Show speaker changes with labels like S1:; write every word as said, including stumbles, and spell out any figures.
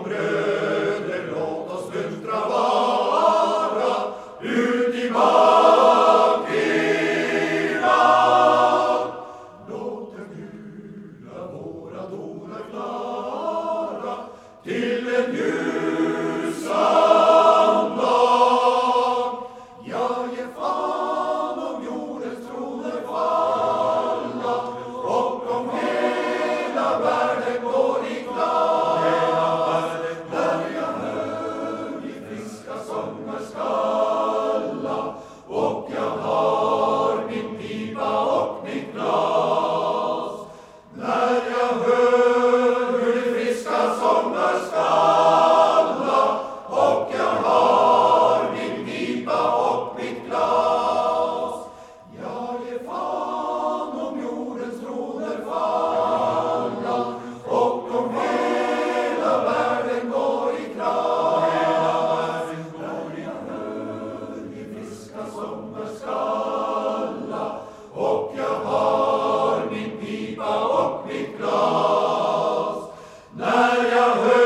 S1: kom bröder, låt oss muntra vara ut i Makeran. Låt den gula våra donar klara till en ljusan dag. Jag ger fan om jordens troner falla och om hela världen går i klas. När jag hör de friska sånger skalla och jag har min pipa och mitt glas. När jag hör hur de friska sånger skalla och jag har min pipa och mitt glas. Jag ger fan om jordens troner falla och om hela världen går i kras. När jag hör de friska sånger skalla och jag har min pipa och mitt glas. När jag hör